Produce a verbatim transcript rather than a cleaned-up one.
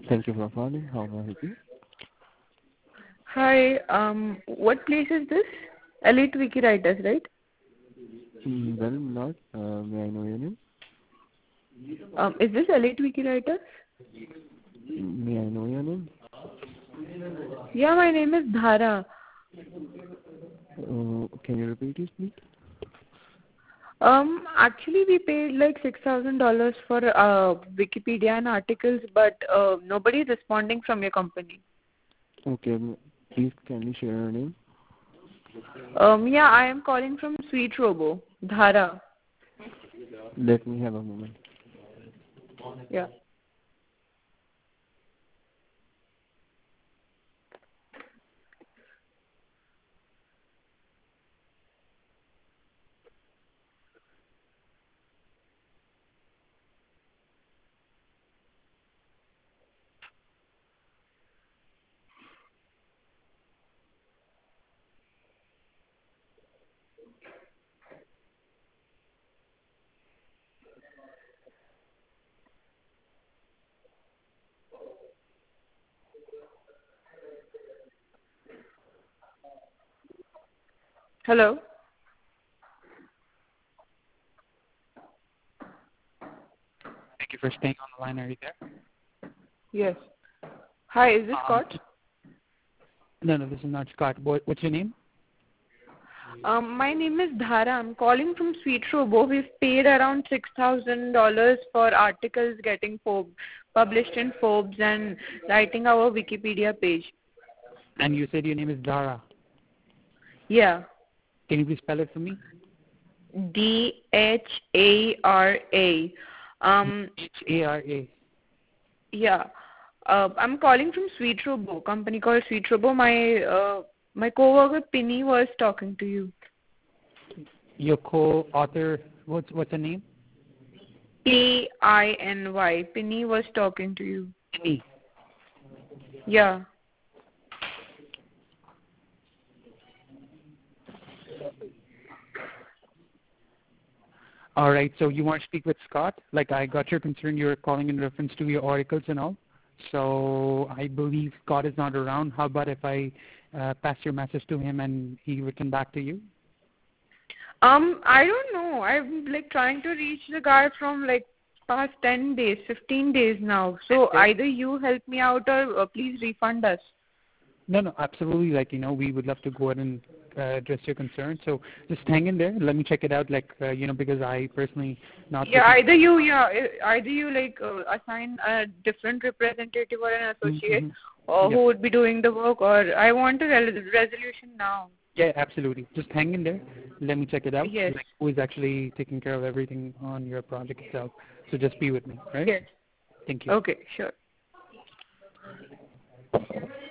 Thank you for calling. How may I help you? Hi, um, what place is this? Elite Wiki Writers, right? Mm, well, not. Uh, may I know your name? Um, is this Elite Wiki Writers? Mm, May I know your name? Yeah, my name is Dhara. Uh, can you repeat it, please? Um, actually, we paid like six thousand dollars for uh, Wikipedia and articles, but uh, nobody is responding from your company. Okay, m- please can you share your name? Um, yeah, I am calling from Sweet Robo, Dhara. Let me have a moment. Yeah. Hello. Thank you for staying on the line. Are you there? Yes. Hi, is this Um, Scott? no, no, this is not Scott. What, what's your name? Um, my name is Dhara. I'm calling from Sweet Robo. We've paid around six thousand dollars for articles getting Forbes, published in Forbes and writing our Wikipedia page. And you said your name is Dara. Yeah. Can you please spell it for me? D H A R A. Um, H A R A. yeah. Uh, I'm calling from Sweet Robo, company called Sweet Robo. My uh, my coworker Pinny was talking to you. Your co-author, what's what's her name? P I N Y. Pinny was talking to you. Me. Yeah. All right. So you want to speak with Scott? Like I got your concern. You're calling in reference to your articles and all. So I believe Scott is not around. How about if I uh, pass your message to him and he return back to you? Um, I don't know. I'm like trying to reach the guy from like past ten days, fifteen days now. So Okay. either you help me out or uh, please refund us. No, no, absolutely. Like, you know, we would love to go ahead and uh, address your concern. So just hang in there. Let me check it out, like, uh, you know, because I personally not Yeah, looking. either you, yeah, uh, either you like uh, assign a different representative or an associate Mm-hmm. or Yep. who would be doing the work, or I want a re- resolution now. Yeah, absolutely. Just hang in there. Let me check it out. Yes. Like, who is actually taking care of everything on your project itself. So just be with me, right? Yes. Thank you. Okay, sure.